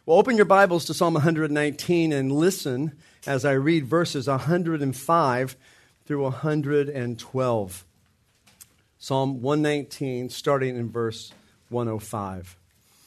Well, open your Bibles to Psalm 119 and listen as I read verses 105 through 112. Psalm 119, starting in verse 105.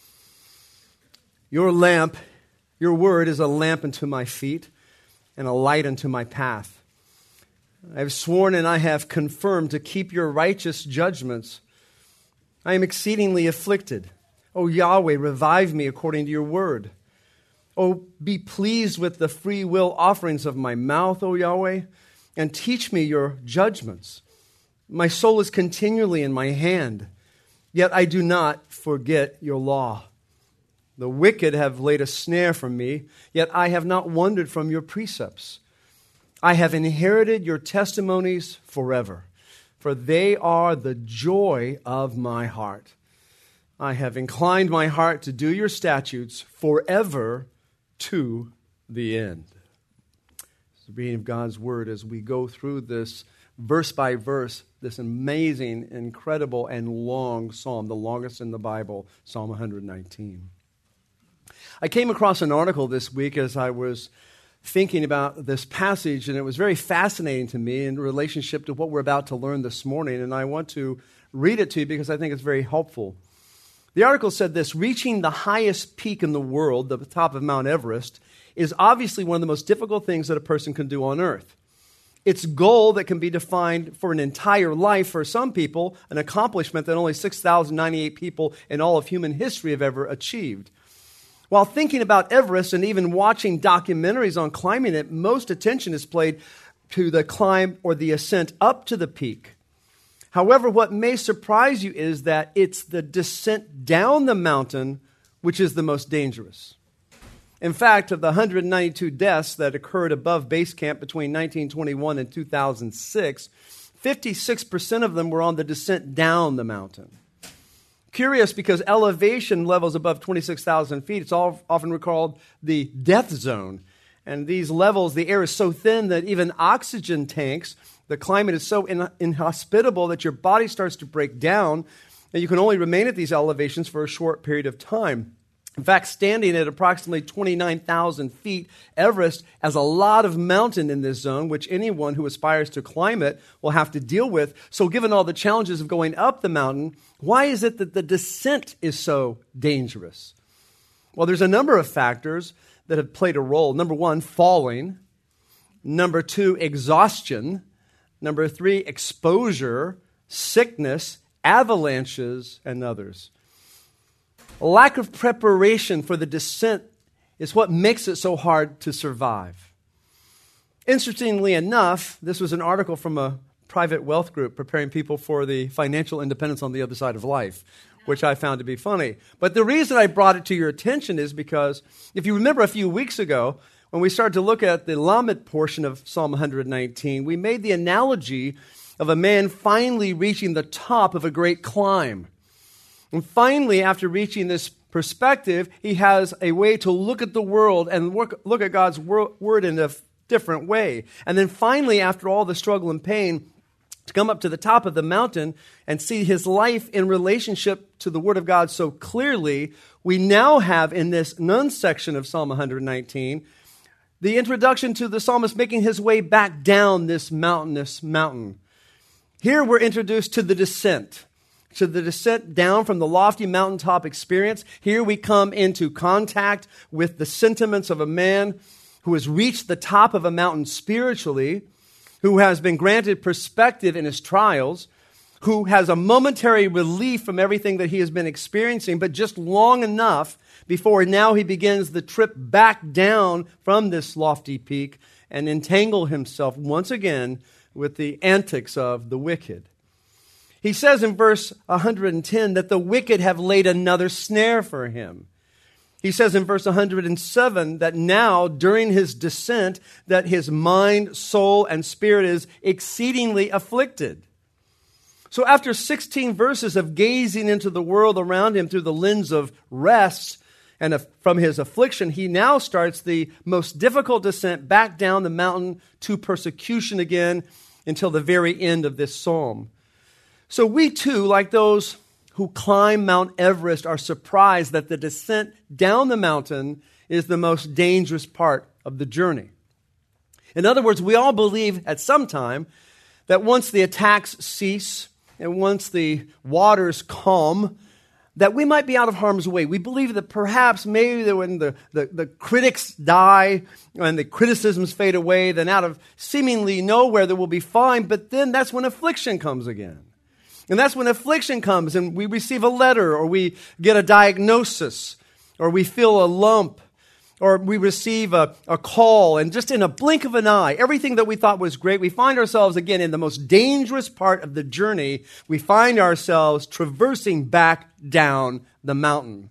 Your word is a lamp unto my feet and a light unto my path. I have sworn and I have confirmed to keep your righteous judgments. I am exceedingly afflicted. O Yahweh, revive me according to your word. O be pleased with the free will offerings of my mouth, O Yahweh, and teach me your judgments. My soul is continually in my hand, yet I do not forget your law. The wicked have laid a snare for me, yet I have not wandered from your precepts. I have inherited your testimonies forever, for they are the joy of my heart. I have inclined my heart to do your statutes forever to the end. It's the reading of God's word as we go through this verse by verse, this amazing, incredible, and long psalm, the longest in the Bible, Psalm 119. I came across an article this week as I was thinking about this passage, and it was very fascinating to me in relationship to what we're about to learn this morning, and I want to read it to you because I think it's very helpful. The article said this: reaching the highest peak in the world, the top of Mount Everest, is obviously one of the most difficult things that a person can do on earth. Its goal that can be defined for an entire life for some people, an accomplishment that only 6,098 people in all of human history have ever achieved. While thinking about Everest and even watching documentaries on climbing it, most attention is paid to the climb or the ascent up to the peak. However, what may surprise you is that it's the descent down the mountain which is the most dangerous. In fact, of the 192 deaths that occurred above base camp between 1921 and 2006, 56% of them were on the descent down the mountain. Curious because elevation levels above 26,000 feet, it's often called the death zone. And these levels, the air is so thin that even oxygen tanks, the climate is so inhospitable that your body starts to break down, and you can only remain at these elevations for a short period of time. In fact, standing at approximately 29,000 feet, Everest has a lot of mountain in this zone, which anyone who aspires to climb it will have to deal with. So given all the challenges of going up the mountain, why is it that the descent is so dangerous? Well, there's a number of factors that have played a role. Number one, falling. Number two, exhaustion. Number three, exposure, sickness, avalanches, and others. A lack of preparation for the descent is what makes it so hard to survive. Interestingly enough, this was an article from a private wealth group preparing people for the financial independence on the other side of life, which I found to be funny. But the reason I brought it to your attention is because if you remember a few weeks ago, when we started to look at the Lamed portion of Psalm 119, we made the analogy of a man finally reaching the top of a great climb. And finally, after reaching this perspective, he has a way to look at the world and look at God's word in a different way. And then finally, after all the struggle and pain, to come up to the top of the mountain and see his life in relationship to the word of God so clearly, we now have in this none section of Psalm 119, the introduction to the psalmist making his way back down this mountainous mountain. Here we're introduced to the descent down from the lofty mountaintop experience. Here we come into contact with the sentiments of a man who has reached the top of a mountain spiritually, who has been granted perspective in his trials, who has a momentary relief from everything that he has been experiencing, but just long enough before now he begins the trip back down from this lofty peak and entangle himself once again with the antics of the wicked. He says in verse 110 that the wicked have laid another snare for him. He says in verse 107 that now, during his descent, that his mind, soul, and spirit is exceedingly afflicted. So after 16 verses of gazing into the world around him through the lens of rest and from his affliction, he now starts the most difficult descent back down the mountain to persecution again until the very end of this psalm. So we too, like those who climb Mount Everest are surprised that the descent down the mountain is the most dangerous part of the journey. In other words, we all believe at some time that once the attacks cease and once the waters calm, that we might be out of harm's way. We believe that perhaps maybe that when the critics die and the criticisms fade away, then out of seemingly nowhere there will be fine, but then that's when affliction comes again. And that's when affliction comes and we receive a letter or we get a diagnosis or we feel a lump or we receive a call, and just in a blink of an eye, everything that we thought was great, we find ourselves again in the most dangerous part of the journey. We find ourselves traversing back down the mountain.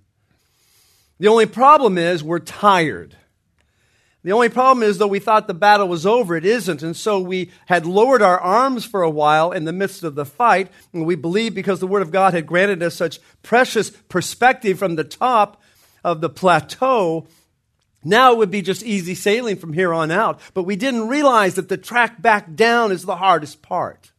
The only problem is we're tired. The only problem is, though we thought the battle was over, it isn't. And so we had lowered our arms for a while in the midst of the fight. And we believe because the Word of God had granted us such precious perspective from the top of the plateau, now it would be just easy sailing from here on out. But we didn't realize that the track back down is the hardest part.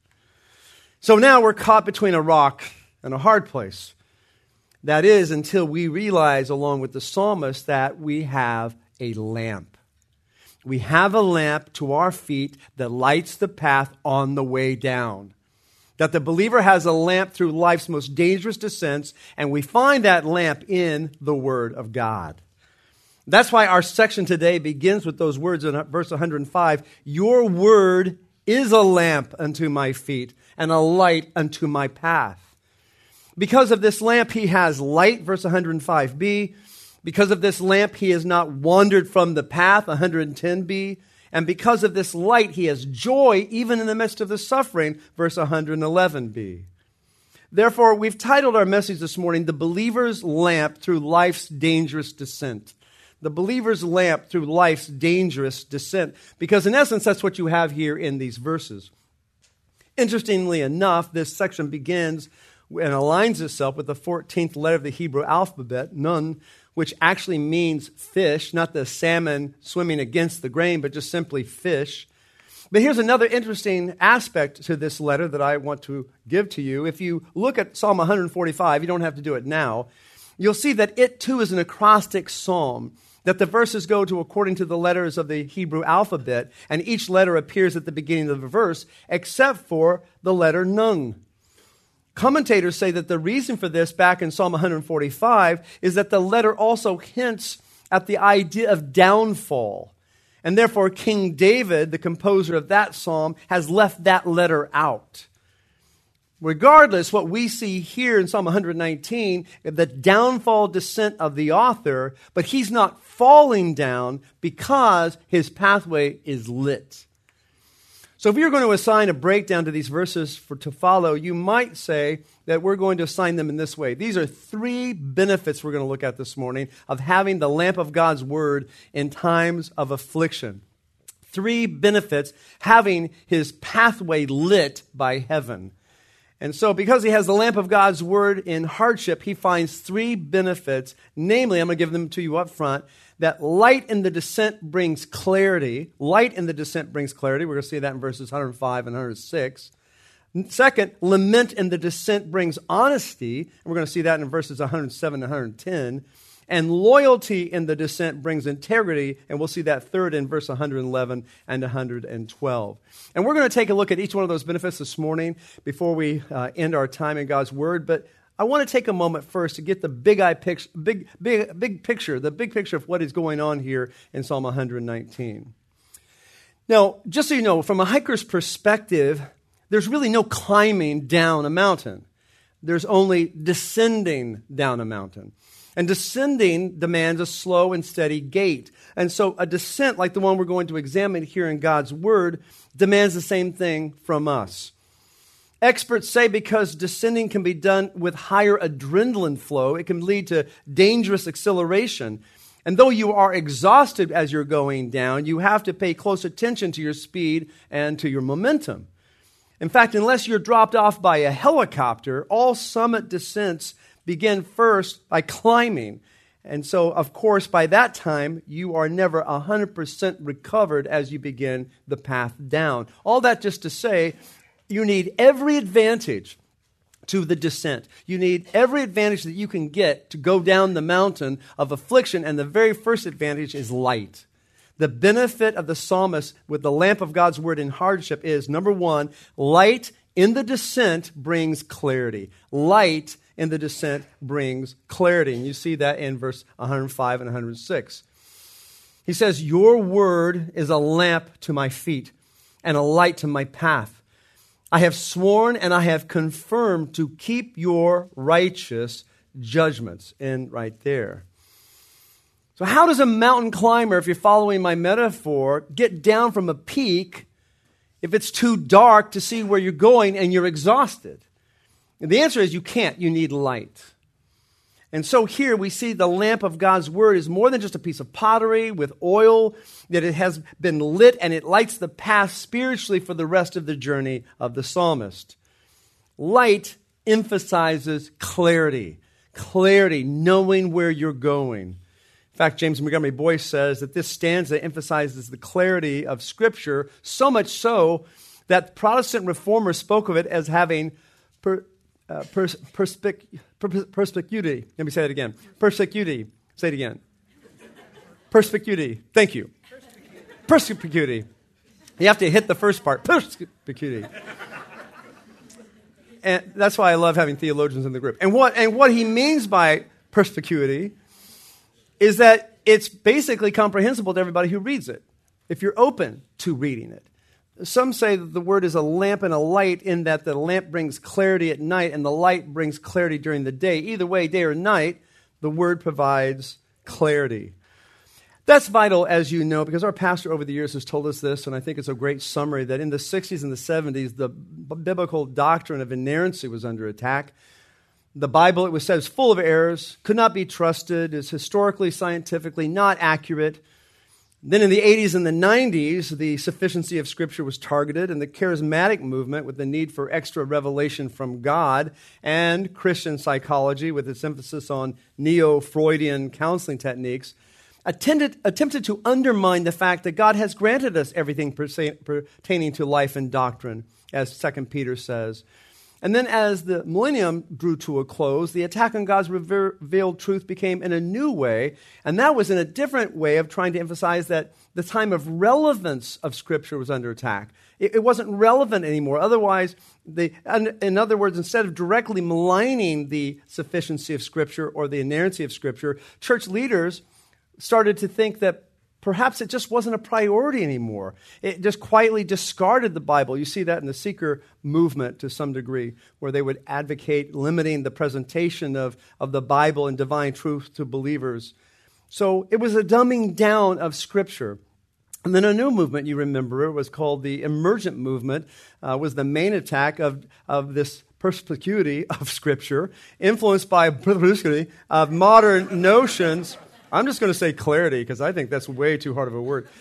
So now we're caught between a rock and a hard place. That is, until we realize, along with the psalmist, that we have a lamp. We have a lamp to our feet that lights the path on the way down. That the believer has a lamp through life's most dangerous descents, and we find that lamp in the Word of God. That's why our section today begins with those words in verse 105. Your word is a lamp unto my feet and a light unto my path. Because of this lamp, he has light, verse 105b. Because of this lamp, he has not wandered from the path, 110b. And because of this light, he has joy even in the midst of the suffering, verse 111b. Therefore, we've titled our message this morning, The Believer's Lamp Through Life's Dangerous Descent. The believer's lamp through life's dangerous descent. Because in essence, that's what you have here in these verses. Interestingly enough, this section begins and aligns itself with the 14th letter of the Hebrew alphabet, Nun, which actually means fish, not the salmon swimming against the grain, but just simply fish. But here's another interesting aspect to this letter that I want to give to you. If you look at Psalm 145, you don't have to do it now, you'll see that it too is an acrostic psalm, that the verses go to according to the letters of the Hebrew alphabet, and each letter appears at the beginning of the verse, except for the letter Nun. Commentators say that the reason for this back in Psalm 145 is that the letter also hints at the idea of downfall. And therefore, King David, the composer of that psalm, has left that letter out. Regardless, what we see here in Psalm 119, the downfall descent of the author, but he's not falling down because his pathway is lit. So if you're going to assign a breakdown to these verses to follow, you might say that we're going to assign them in this way. These are three benefits we're going to look at this morning of having the lamp of God's Word in times of affliction. Three benefits having his pathway lit by heaven. And so because he has the lamp of God's Word in hardship, he finds three benefits. Namely, I'm going to give them to you up front, that light in the descent brings clarity. Light in the descent brings clarity. We're going to see that in verses 105 and 106. Second, lament in the descent brings honesty. And we're going to see that in verses 107 and 110. And loyalty in the descent brings integrity, and we'll see that third in verse 111 and 112. And we're going to take a look at each one of those benefits this morning before we end our time in God's Word. But I want to take a moment first to get the big picture of what is going on here in Psalm 119. Now, just so you know, from a hiker's perspective, there's really no climbing down a mountain. There's only descending down a mountain. And descending demands a slow and steady gait. And so a descent like the one we're going to examine here in God's Word demands the same thing from us. Experts say because descending can be done with higher adrenaline flow, it can lead to dangerous acceleration. And though you are exhausted as you're going down, you have to pay close attention to your speed and to your momentum. In fact, unless you're dropped off by a helicopter, all summit descents begin first by climbing. And so, of course, by that time, you are never 100% recovered as you begin the path down. All that just to say, you need every advantage to the descent. You need every advantage that you can get to go down the mountain of affliction, and the very first advantage is light. The benefit of the psalmist with the lamp of God's word in hardship is, number one, light in the descent brings clarity. Light in the descent brings clarity. And you see that in verse 105 and 106. He says, your word is a lamp to my feet and a light to my path. I have sworn and I have confirmed to keep your righteous judgments. And right there. So how does a mountain climber, if you're following my metaphor, get down from a peak if it's too dark to see where you're going and you're exhausted? And the answer is you can't. You need light. And so here we see the lamp of God's word is more than just a piece of pottery with oil, that it has been lit and it lights the path spiritually for the rest of the journey of the psalmist. Light emphasizes clarity, knowing where you're going. In fact, James Montgomery Boyce says that this stanza emphasizes the clarity of Scripture, so much so that Protestant reformers spoke of it as having perspicuity. Let me say that again. Perspicuity. Say it again. Perspicuity. Thank you. Perspicuity. You have to hit the first part. Perspicuity. And that's why I love having theologians in the group. And what he means by perspicuity is that it's basically comprehensible to everybody who reads it, if you're open to reading it. Some say that the word is a lamp and a light, in that the lamp brings clarity at night and the light brings clarity during the day. Either way, day or night, the word provides clarity. That's vital, as you know, because our pastor over the years has told us this, and I think it's a great summary, that in the 60s and the 70s, the biblical doctrine of inerrancy was under attack. The Bible, it was said, is full of errors, could not be trusted, is historically, scientifically not accurate. Then in the 80s and the 90s, the sufficiency of Scripture was targeted, and the charismatic movement, with the need for extra revelation from God, and Christian psychology, with its emphasis on neo-Freudian counseling techniques, attempted to undermine the fact that God has granted us everything pertaining to life and doctrine, as 2 Peter says. And then as the millennium drew to a close, the attack on God's revealed truth became in a new way, and that was in a different way of trying to emphasize that the time of relevance of Scripture was under attack. It wasn't relevant anymore. Otherwise, in other words, instead of directly maligning the sufficiency of Scripture or the inerrancy of Scripture, church leaders started to think that perhaps it just wasn't a priority anymore. It just quietly discarded the Bible. You see that in the seeker movement to some degree, where they would advocate limiting the presentation of the Bible and divine truth to believers. So it was a dumbing down of Scripture. And then a new movement, you remember, it was called the emergent movement, was the main attack of this perspicuity of Scripture, influenced by perspicuity of modern notions. I'm just going to say clarity, because I think that's way too hard of a word.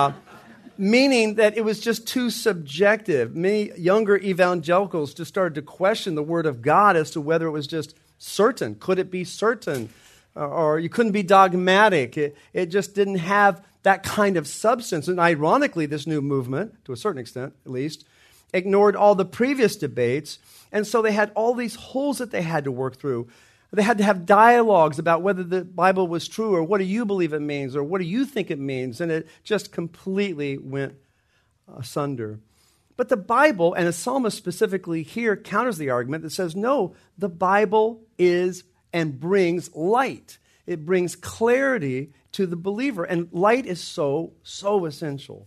Meaning that it was just too subjective. Many younger evangelicals just started to question the Word of God as to whether it was just certain. Could it be certain? Or you couldn't be dogmatic. It just didn't have that kind of substance. And ironically, this new movement, to a certain extent at least, ignored all the previous debates. And so they had all these holes that they had to work through. They had to have dialogues about whether the Bible was true, or what do you believe it means, or what do you think it means, and it just completely went asunder. But the Bible, and the psalmist specifically here, counters the argument that says, no, the Bible is and brings light. It brings clarity to the believer, and light is so essential.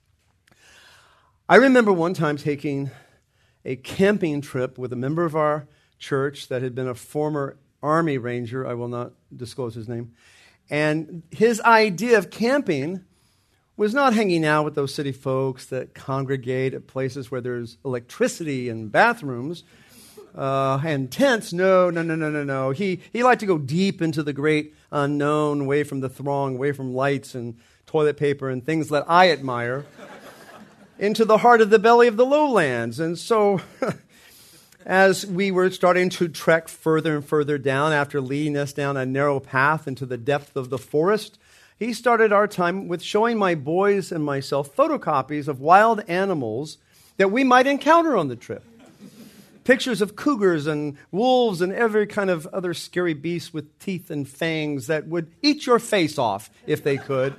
I remember one time taking a camping trip with a member of our church that had been a former Army Ranger. I will not disclose his name. And his idea of camping was not hanging out with those city folks that congregate at places where there's electricity and bathrooms and tents. No. He liked to go deep into the great unknown, away from the throng, away from lights and toilet paper and things that I admire, into the heart of the belly of the lowlands. And so as we were starting to trek further and further down, after leading us down a narrow path into the depth of the forest, he started our time with showing my boys and myself photocopies of wild animals that we might encounter on the trip. pictures of cougars and wolves and every kind of other scary beast with teeth and fangs that would eat your face off if they could.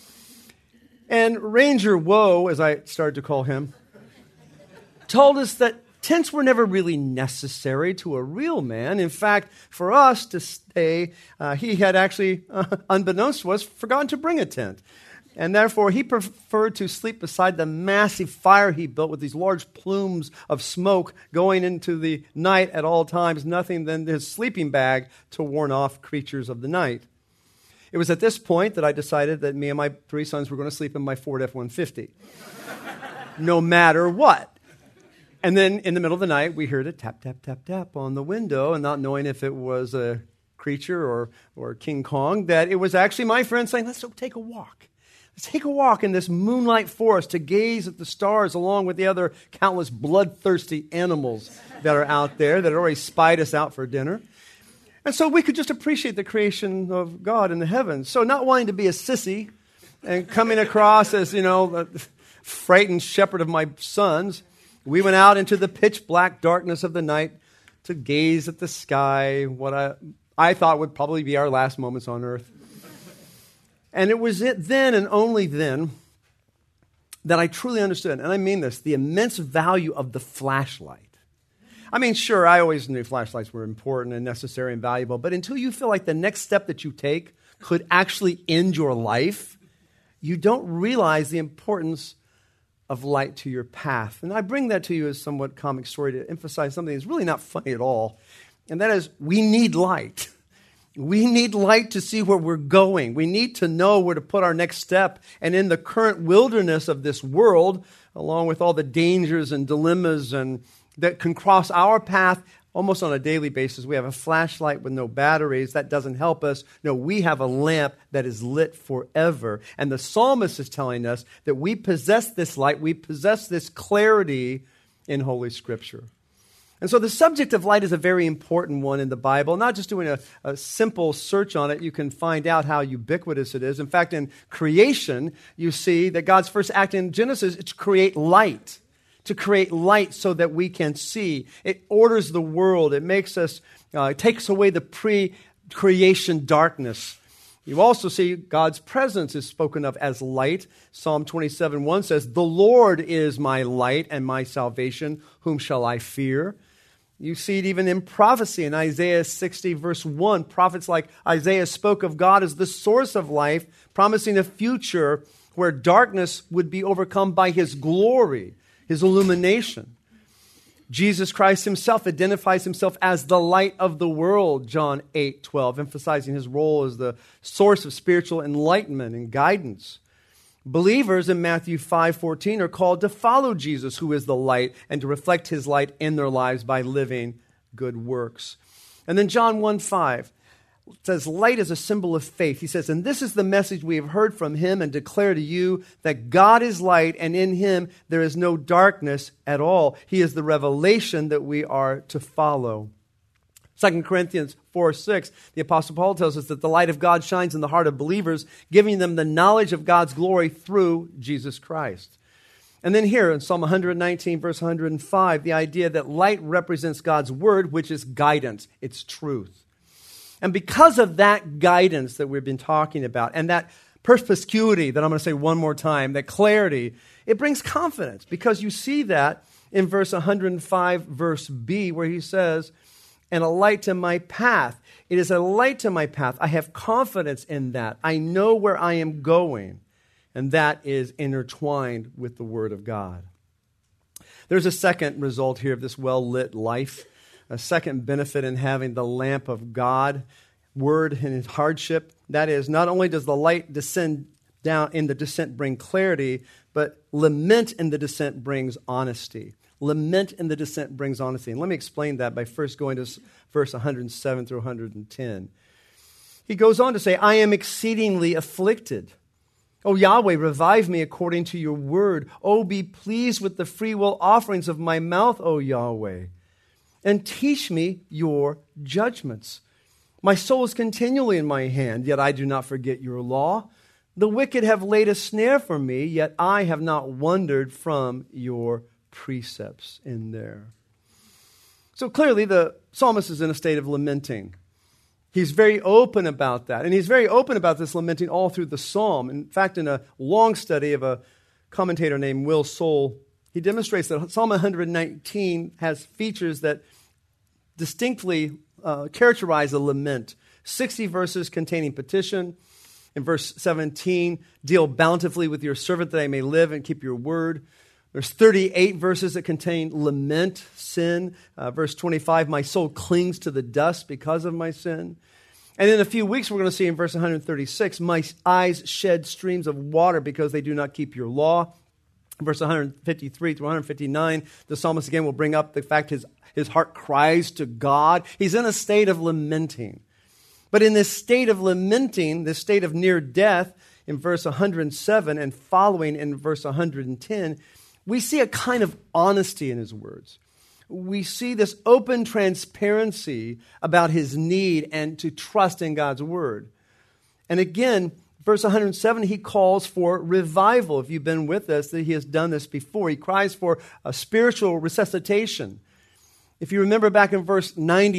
And Ranger Woe, as I started to call him, told us that tents were never really necessary to a real man. In fact, for us to stay, he had actually, unbeknownst to us, forgotten to bring a tent. And therefore, he preferred to sleep beside the massive fire he built with these large plumes of smoke going into the night at all times, nothing than his sleeping bag to warn off creatures of the night. It was at this point that I decided that me and my 3 sons were going to sleep in my Ford F-150, no matter what. And then in the middle of the night, we heard a tap, tap, tap, tap on the window, and not knowing if it was a creature or King Kong, that it was actually my friend saying, let's go take a walk. Let's take a walk in this moonlight forest to gaze at the stars along with the other countless bloodthirsty animals that are out there that already spied us out for dinner. And so we could just appreciate the creation of God in the heavens. So not wanting to be a sissy and coming across as, a frightened shepherd of my sons, we went out into the pitch black darkness of the night to gaze at the sky, what I thought would probably be our last moments on earth. And it was then and only then that I truly understood, and I mean this, the immense value of the flashlight. I mean, sure, I always knew flashlights were important and necessary and valuable, but until you feel like the next step that you take could actually end your life, you don't realize the importance of light to your path. And I bring that to you as a somewhat comic story to emphasize something that's really not funny at all, and that is we need light. We need light to see where we're going. We need to know where to put our next step. And in the current wilderness of this world, along with all the dangers and dilemmas and that can cross our path almost on a daily basis, we have a flashlight with no batteries. That doesn't help us. No, we have a lamp that is lit forever. And the psalmist is telling us that we possess this light, we possess this clarity in Holy Scripture. And so the subject of light is a very important one in the Bible. Not just doing a simple search on it, you can find out how ubiquitous it is. In fact, in creation, you see that God's first act in Genesis is to create light so that we can see. It orders the world. It makes us, takes away the pre-creation darkness. You also see God's presence is spoken of as light. Psalm 27:1 says, "The Lord is my light and my salvation. Whom shall I fear?" You see it even in prophecy in Isaiah 60, verse 1. Prophets like Isaiah spoke of God as the source of life, promising a future where darkness would be overcome by His glory, His illumination. Jesus Christ Himself identifies Himself as the light of the world, John 8:12, emphasizing His role as the source of spiritual enlightenment and guidance. Believers in Matthew 5:14 are called to follow Jesus, who is the light, and to reflect His light in their lives by living good works. And then John 1:5 says, light is a symbol of faith. He says, and this is the message we have heard from Him and declare to you, that God is light, and in Him there is no darkness at all. He is the revelation that we are to follow. 2 Corinthians 4:6, the Apostle Paul tells us that the light of God shines in the heart of believers, giving them the knowledge of God's glory through Jesus Christ. And then here in Psalm 119, verse 105, the idea that light represents God's word, which is guidance. It's truth. And because of that guidance that we've been talking about, and that perspicuity that I'm going to say one more time, that clarity, it brings confidence. Because you see that in verse 105, verse B, where he says, and a light to my path. It is a light to my path. I have confidence in that. I know where I am going. And that is intertwined with the Word of God. There's a second result here of this well-lit life. A second benefit in having the lamp of God, Word in hardship. That is, not only does the light descend down in the descent bring clarity, but lament in the descent brings honesty. Lament in the descent brings honesty. And let me explain that by first going to verse 107 through 110. He goes on to say, I am exceedingly afflicted. O Yahweh, revive me according to your word. O be pleased with the freewill offerings of my mouth, O Yahweh. And teach me your judgments. My soul is continually in my hand, yet I do not forget your law. The wicked have laid a snare for me, yet I have not wandered from your precepts in there. So clearly the psalmist is in a state of lamenting. He's very open about that. And he's very open about this lamenting all through the psalm. In fact, in a long study of a commentator named Will Soul, he demonstrates that Psalm 119 has features that distinctly characterize a lament. 60 verses containing petition. In verse 17, deal bountifully with your servant that I may live and keep your word. There's 38 verses that contain lament, sin. Verse 25, my soul clings to the dust because of my sin. And in a few weeks, we're going to see in verse 136, my eyes shed streams of water because they do not keep your law. Verse 153 through 159, the psalmist again will bring up the fact his heart cries to God. He's in a state of lamenting. But in this state of lamenting, this state of near death, in verse 107 and following in verse 110, we see a kind of honesty in his words. We see this open transparency about his need and to trust in God's word. And again, verse 107, he calls for revival. If you've been with us, that he has done this before. He cries for a spiritual resuscitation. If you remember back in verse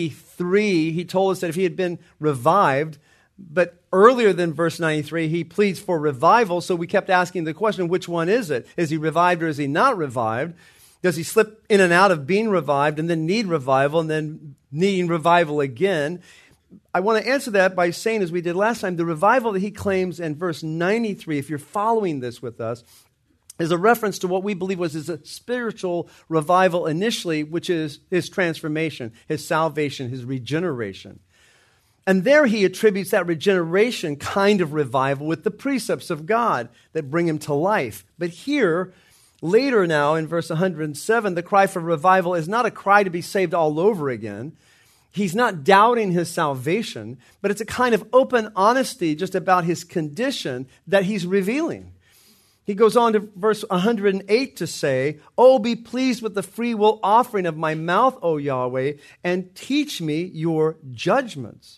93, he told us that if he had been revived, but earlier than verse 93, he pleads for revival, so we kept asking the question, which one is it? Is he revived or is he not revived? Does he slip in and out of being revived and then need revival and then needing revival again? I want to answer that by saying, as we did last time, the revival that he claims in verse 93, if you're following this with us, is a reference to what we believe was his spiritual revival initially, which is his transformation, his salvation, his regeneration. And there he attributes that regeneration kind of revival with the precepts of God that bring him to life. But here, later now in verse 107, the cry for revival is not a cry to be saved all over again. He's not doubting his salvation, but it's a kind of open honesty just about his condition that he's revealing. He goes on to verse 108 to say, "Oh, be pleased with the free will offering of my mouth, O Yahweh, and teach me your judgments."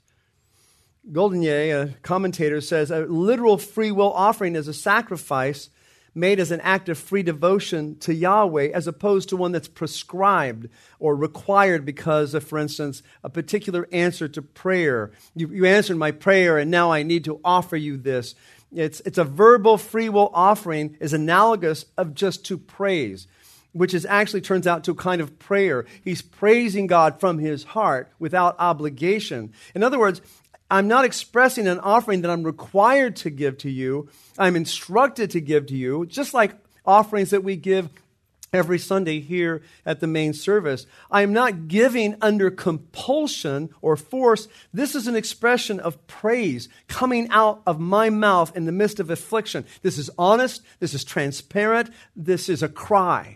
Goldenier, a commentator, says a literal free will offering is a sacrifice made as an act of free devotion to Yahweh, as opposed to one that's prescribed or required because of, for instance, a particular answer to prayer. You answered my prayer, and now I need to offer you this. It's a verbal free will offering is analogous of just to praise, which is actually turns out to a kind of prayer. He's praising God from his heart without obligation. In other words, I'm not expressing an offering that I'm required to give to you. I'm instructed to give to you, just like offerings that we give every Sunday here at the main service. I am not giving under compulsion or force. This is an expression of praise coming out of my mouth in the midst of affliction. This is honest. This is transparent. This is a cry.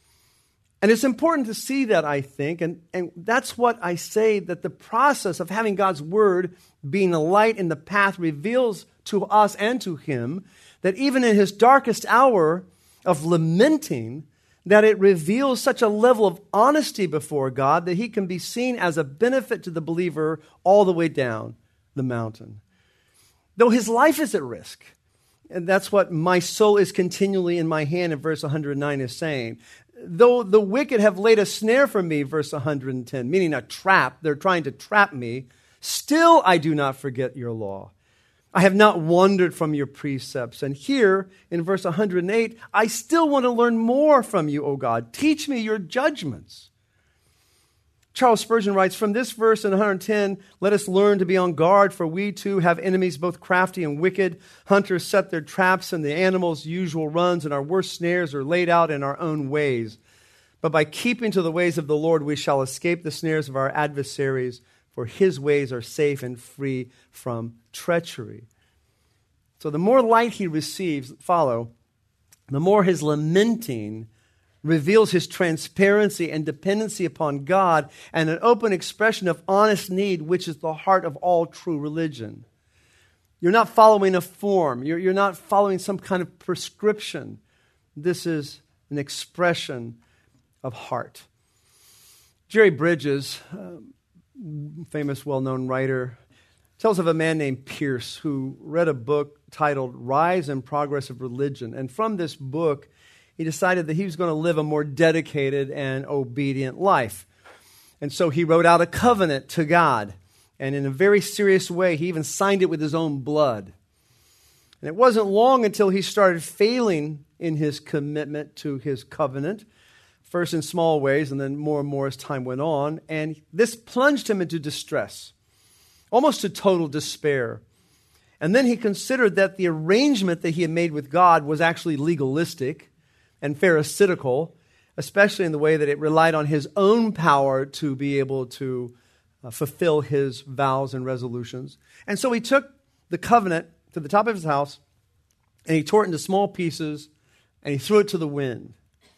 And it's important to see that, I think, and that's what I say, that the process of having God's word being a light in the path reveals to us and to him that even in his darkest hour of lamenting, that it reveals such a level of honesty before God that he can be seen as a benefit to the believer all the way down the mountain. Though his life is at risk, and that's what my soul is continually in my hand in verse 109 is saying. Though the wicked have laid a snare for me, verse 110, meaning a trap, they're trying to trap me, still I do not forget your law. I have not wandered from your precepts. And here in verse 108, I still want to learn more from you, O God. Teach me your judgments. Charles Spurgeon writes, from this verse in 110, let us learn to be on guard, for we too have enemies both crafty and wicked. Hunters set their traps in the animals' usual runs, and our worst snares are laid out in our own ways. But by keeping to the ways of the Lord, we shall escape the snares of our adversaries, for his ways are safe and free from treachery. So the more light he receives, the more his lamenting reveals his transparency and dependency upon God and an open expression of honest need, which is the heart of all true religion. You're not following a form. You're not following some kind of prescription. This is an expression of heart. Jerry Bridges, famous, well-known writer, tells of a man named Pierce who read a book titled Rise and Progress of Religion. And from this book, he decided that he was going to live a more dedicated and obedient life. And so he wrote out a covenant to God. And in a very serious way, he even signed it with his own blood. And it wasn't long until he started failing in his commitment to his covenant, first in small ways and then more and more as time went on. And this plunged him into distress, almost to total despair. And then he considered that the arrangement that he had made with God was actually legalistic and pharisaical, especially in the way that it relied on his own power to be able to fulfill his vows and resolutions. And so he took the covenant to the top of his house, and he tore it into small pieces, and he threw it to the wind.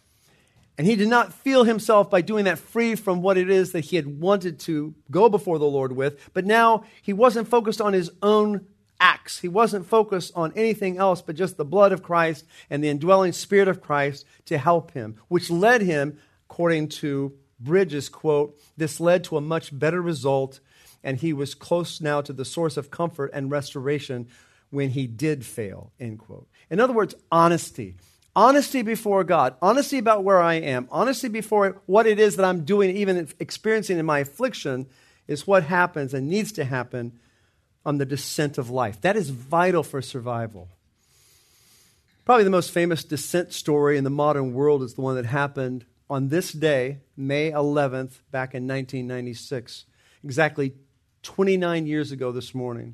And he did not feel himself by doing that free from what it is that he had wanted to go before the Lord with, but now he wasn't focused on his own acts. He wasn't focused on anything else but just the blood of Christ and the indwelling Spirit of Christ to help him, which led him, according to Bridges' quote, this led to a much better result, and he was close now to the source of comfort and restoration when he did fail, end quote. In other words, honesty. Honesty before God, honesty about where I am, honesty before what it is that I'm doing, even experiencing in my affliction, is what happens and needs to happen on the descent of life. That is vital for survival. Probably the most famous descent story in the modern world is the one that happened on this day, May 11th, back in 1996, exactly 29 years ago this morning.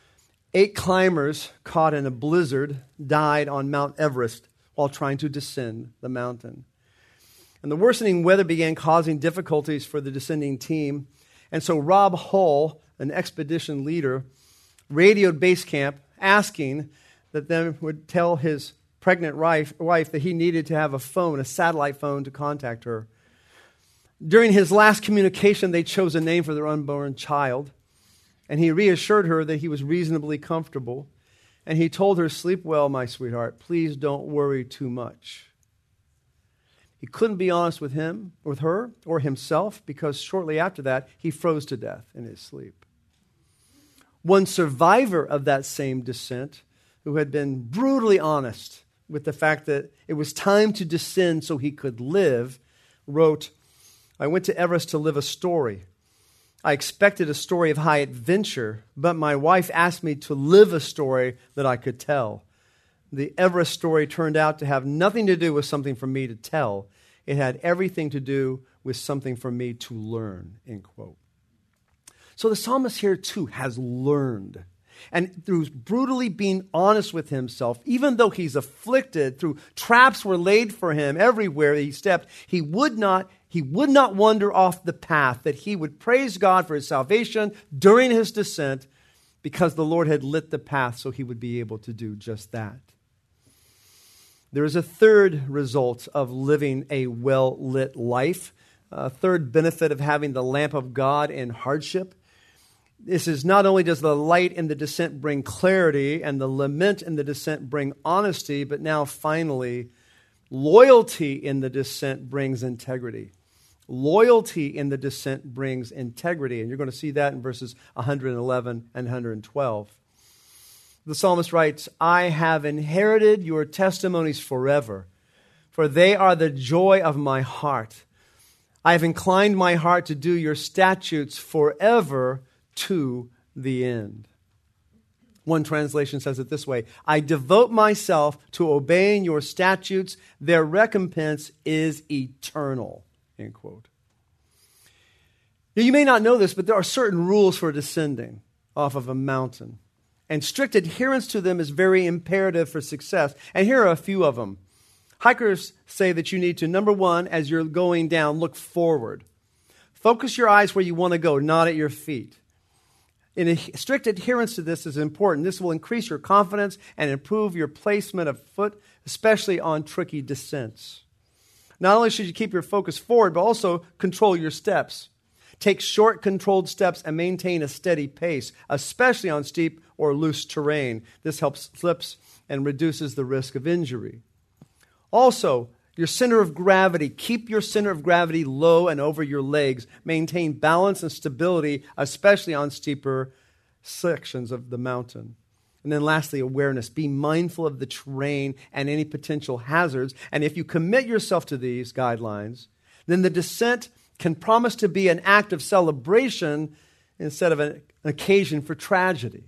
8 climbers caught in a blizzard died on Mount Everest while trying to descend the mountain. And the worsening weather began causing difficulties for the descending team. And so Rob Hull, an expedition leader, radioed base camp asking that they would tell his pregnant wife that he needed to have a phone, a satellite phone, to contact her. During his last communication, they chose a name for their unborn child, and he reassured her that he was reasonably comfortable. And he told her, "Sleep well, my sweetheart. Please don't worry too much." He couldn't be honest with her, or himself, because shortly after that, he froze to death in his sleep. One survivor of that same descent, who had been brutally honest with the fact that it was time to descend so he could live, wrote, "I went to Everest to live a story. I expected a story of high adventure, but my wife asked me to live a story that I could tell. The Everest story turned out to have nothing to do with something for me to tell. It had everything to do with something for me to learn," end quote. So the psalmist here too has learned. And through brutally being honest with himself, even though he's afflicted, through traps were laid for him everywhere he stepped, he would not wander off the path, that he would praise God for his salvation during his descent, because the Lord had lit the path so he would be able to do just that. There is a third result of living a well-lit life, a third benefit of having the lamp of God in hardship. This is not only does the light in the descent bring clarity and the lament in the descent bring honesty, but now finally, loyalty in the descent brings integrity. Loyalty in the descent brings integrity. And you're going to see that in verses 111 and 112. The psalmist writes, "I have inherited your testimonies forever, for they are the joy of my heart. I have inclined my heart to do your statutes forever to the end." One translation says it this way, "I devote myself to obeying your statutes. Their recompense is eternal," end quote. Now, you may not know this, but there are certain rules for descending off of a mountain. And strict adherence to them is very imperative for success. And here are a few of them. Hikers say that you need to, number one, as you're going down, look forward. Focus your eyes where you want to go, not at your feet. In a strict adherence to this is important. This will increase your confidence and improve your placement of foot, especially on tricky descents. Not only should you keep your focus forward, but also control your steps. Take short, controlled steps and maintain a steady pace, especially on steep or loose terrain. This helps slips and reduces the risk of injury. Also, your center of gravity. Keep your center of gravity low and over your legs. Maintain balance and stability, especially on steeper sections of the mountain. And then lastly, awareness. Be mindful of the terrain and any potential hazards. And if you commit yourself to these guidelines, then the descent can promise to be an act of celebration instead of an occasion for tragedy.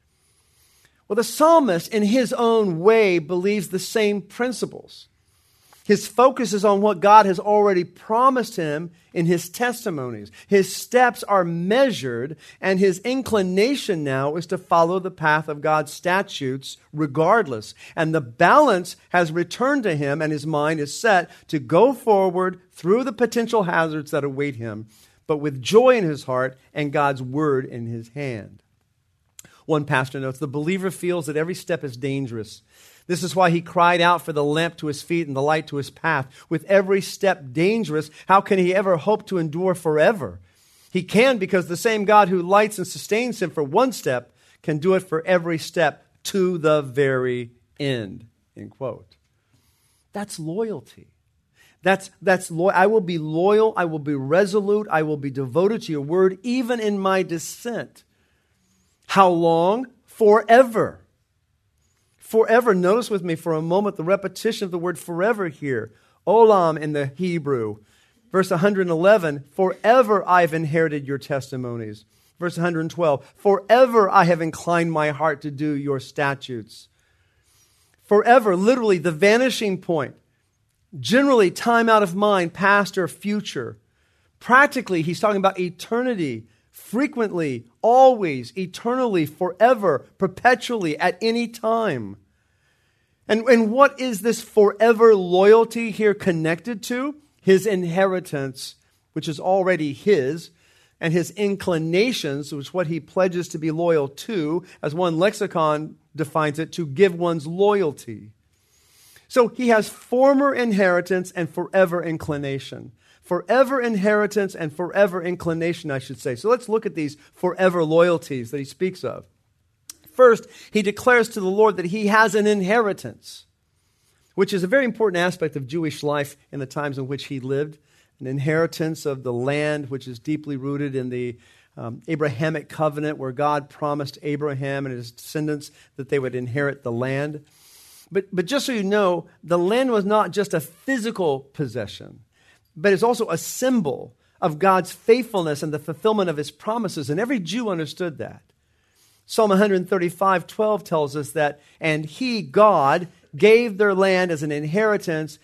Well, the psalmist, in his own way, believes the same principles. His focus is on what God has already promised him in his testimonies. His steps are measured, and his inclination now is to follow the path of God's statutes regardless. And the balance has returned to him, and his mind is set to go forward through the potential hazards that await him, but with joy in his heart and God's word in his hand. One pastor notes, the believer feels that every step is dangerous. This is why he cried out for the lamp to his feet and the light to his path. With every step dangerous, how can he ever hope to endure forever? He can, because the same God who lights and sustains him for one step can do it for every step to the very end. End quote. That's loyalty. That's I will be loyal, I will be resolute, I will be devoted to your word, even in my dissent. How long? Forever. Forever. Notice with me for a moment the repetition of the word forever here. Olam in the Hebrew. Verse 111, forever I've inherited your testimonies. Verse 112, forever I have inclined my heart to do your statutes. Forever, literally the vanishing point. Generally, time out of mind, past or future. Practically, he's talking about eternity. Frequently, always, eternally, forever, perpetually, at any time. And what is this forever loyalty here connected to? His inheritance, which is already his, and his inclinations, which is what he pledges to be loyal to, as one lexicon defines it, to give one's loyalty. So he has former inheritance and forever inclination. Forever inheritance and forever inclination, I should say. So let's look at these forever loyalties that he speaks of. First, he declares to the Lord that he has an inheritance, which is a very important aspect of Jewish life in the times in which he lived. An inheritance of the land, which is deeply rooted in the Abrahamic covenant, where God promised Abraham and his descendants that they would inherit the land. But just so you know, the land was not just a physical possession, but it's also a symbol of God's faithfulness and the fulfillment of his promises. And every Jew understood that. Psalm 135:12 tells us that, and he, God, gave their land as an inheritance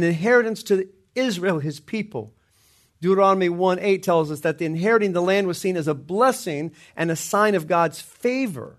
to Israel, his people. Deuteronomy 1:8 tells us that the inheriting the land was seen as a blessing and a sign of God's favor.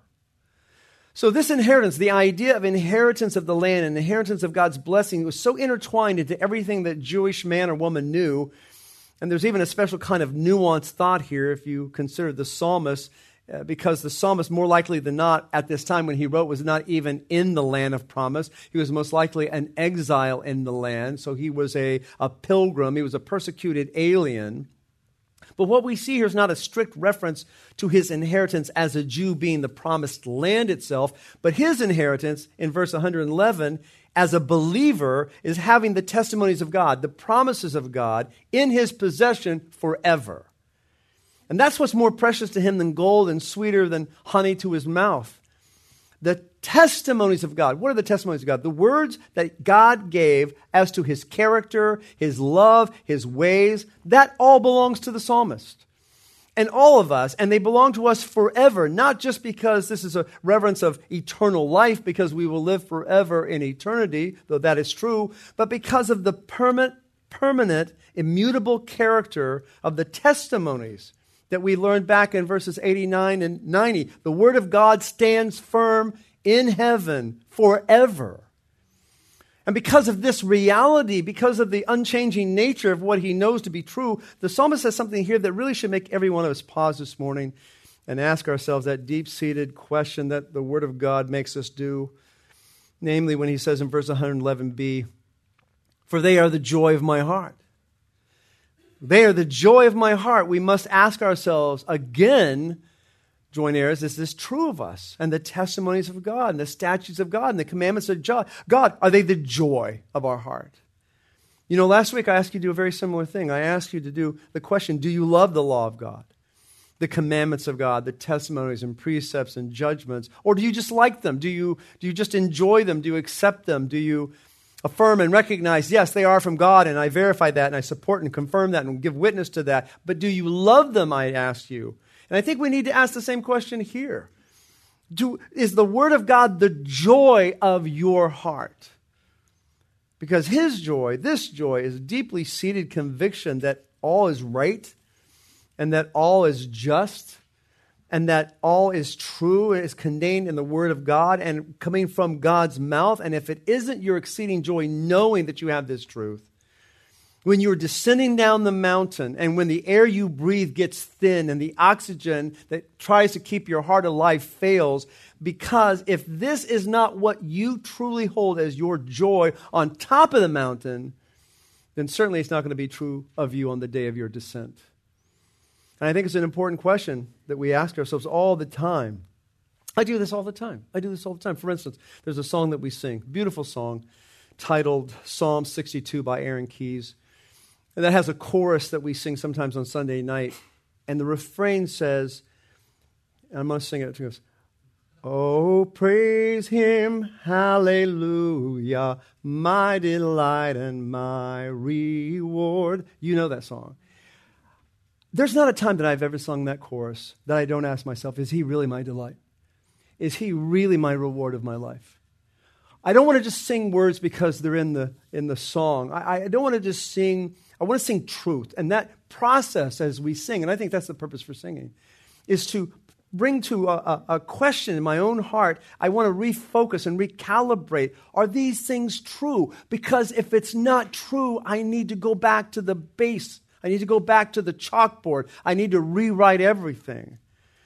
So this inheritance, the idea of inheritance of the land and inheritance of God's blessing, was so intertwined into everything that Jewish man or woman knew. And there's even a special kind of nuanced thought here if you consider the psalmist, because the psalmist, more likely than not, at this time when he wrote, was not even in the land of promise. He was most likely an exile in the land, so he was a pilgrim. He was a persecuted alien. But what we see here is not a strict reference to his inheritance as a Jew being the promised land itself, but his inheritance in verse 111 as a believer is having the testimonies of God, the promises of God in his possession forever. And that's what's more precious to him than gold and sweeter than honey to his mouth. The testimonies of God. What are the testimonies of God? The words that God gave as to his character, his love, his ways, that all belongs to the psalmist. And all of us, and they belong to us forever, not just because this is a reverence of eternal life, because we will live forever in eternity, though that is true, but because of the permanent, immutable character of the testimonies that we learned back in verses 89 and 90. The word of God stands firm in heaven forever. And because of this reality, because of the unchanging nature of what he knows to be true, the psalmist says something here that really should make every one of us pause this morning and ask ourselves that deep-seated question that the word of God makes us do. Namely, when he says in verse 111b, "For they are the joy of my heart." They are the joy of my heart. We must ask ourselves again, joint heirs, is this true of us? And the testimonies of God, and the statutes of God, and the commandments of God, are they the joy of our heart? You know, last week I asked you to do a very similar thing. I asked you to do the question, do you love the law of God? The commandments of God, the testimonies and precepts and judgments? Or do you just like them? Do you just enjoy them? Do you accept them? Do you affirm and recognize, yes, they are from God, and I verify that, and I support and confirm that, and give witness to that. But do you love them, I ask you? And I think we need to ask the same question here. Is the Word of God the joy of your heart? Because His joy, this joy, is deeply seated conviction that all is right, and that all is just, and that all is true and is contained in the Word of God and coming from God's mouth. And if it isn't your exceeding joy knowing that you have this truth, when you're descending down the mountain and when the air you breathe gets thin and the oxygen that tries to keep your heart alive fails, because if this is not what you truly hold as your joy on top of the mountain, then certainly it's not going to be true of you on the day of your descent. And I think it's an important question that we ask ourselves all the time. I do this all the time. For instance, there's a song that we sing, beautiful song, titled Psalm 62 by Aaron Keyes. And that has a chorus that we sing sometimes on Sunday night. And the refrain says, and I'm going to sing it to us, oh, praise Him, hallelujah, my delight and my reward. You know that song. There's not a time that I've ever sung that chorus that I don't ask myself, is He really my delight? Is He really my reward of my life? I don't want to just sing words because they're in the song. I don't want to just sing, I want to sing truth. And that process as we sing, and I think that's the purpose for singing, is to bring to a question in my own heart. I want to refocus and recalibrate. Are these things true? Because if it's not true, I need to go back to the base. I need to go back to the chalkboard. I need to rewrite everything.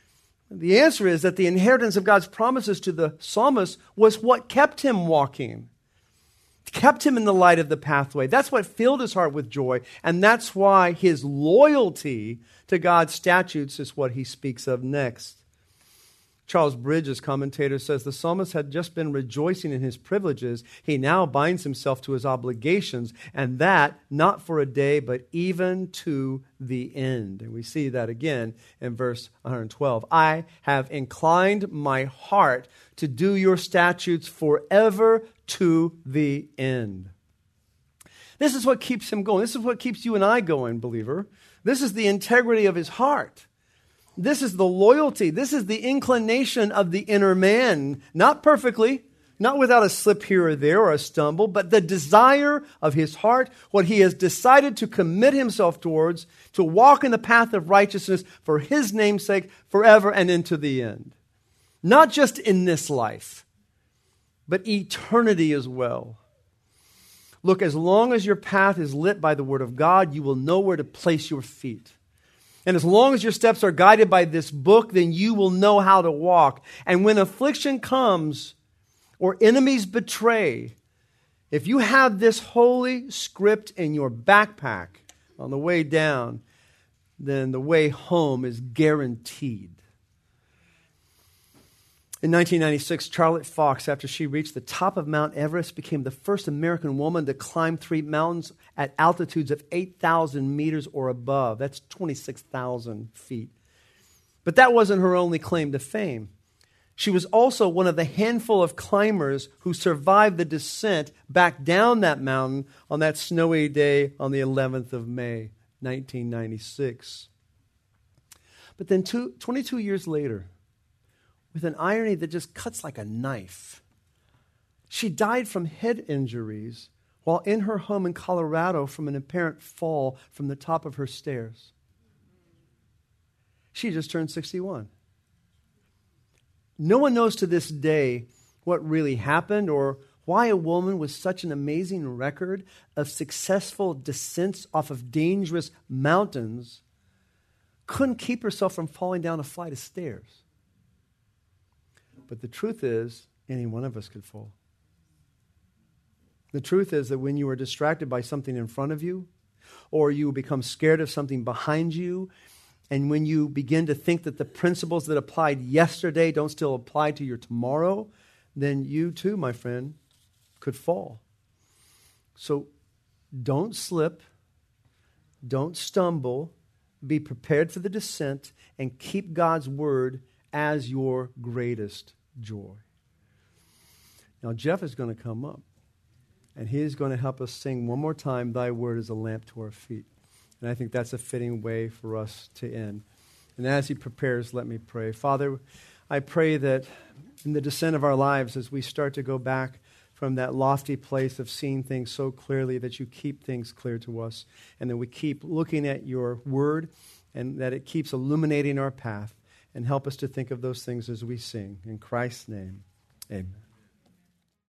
The answer is that the inheritance of God's promises to the psalmist was what kept him walking, kept him in the light of the pathway. That's what filled his heart with joy, and that's why his loyalty to God's statutes is what he speaks of next. Charles Bridges, commentator, says the psalmist had just been rejoicing in his privileges. He now binds himself to his obligations, and that not for a day, but even to the end. And we see that again in verse 112. I have inclined my heart to do your statutes forever to the end. This is what keeps him going. This is what keeps you and I going, believer. This is the integrity of his heart. This is the loyalty. This is the inclination of the inner man. Not perfectly, not without a slip here or there or a stumble, but the desire of his heart, what he has decided to commit himself towards, to walk in the path of righteousness for His name's sake forever and into the end. Not just in this life, but eternity as well. Look, as long as your path is lit by the Word of God, you will know where to place your feet. And as long as your steps are guided by this book, then you will know how to walk. And when affliction comes or enemies betray, if you have this holy script in your backpack on the way down, then the way home is guaranteed. In 1996, Charlotte Fox, after she reached the top of Mount Everest, became the first American woman to climb 3 mountains at altitudes of 8,000 meters or above. That's 26,000 feet. But that wasn't her only claim to fame. She was also one of the handful of climbers who survived the descent back down that mountain on that snowy day on the 11th of May, 1996. But then 22 years later, with an irony that just cuts like a knife, she died from head injuries while in her home in Colorado from an apparent fall from the top of her stairs. She just turned 61. No one knows to this day what really happened or why a woman with such an amazing record of successful descents off of dangerous mountains couldn't keep herself from falling down a flight of stairs. But the truth is, any one of us could fall. The truth is that when you are distracted by something in front of you, or you become scared of something behind you, and when you begin to think that the principles that applied yesterday don't still apply to your tomorrow, then you too, my friend, could fall. So don't slip, don't stumble, be prepared for the descent, and keep God's word as your greatest joy. Now, Jeff is going to come up, And he is going to help us sing one more time, thy word is a lamp to our feet. And I think that's a fitting way for us to end. And as he prepares, let me pray. Father, I pray that in the descent of our lives, as we start to go back from that lofty place of seeing things so clearly, that you keep things clear to us, and that we keep looking at your word, and that it keeps illuminating our path, and help us to think of those things as we sing. In Christ's name, amen.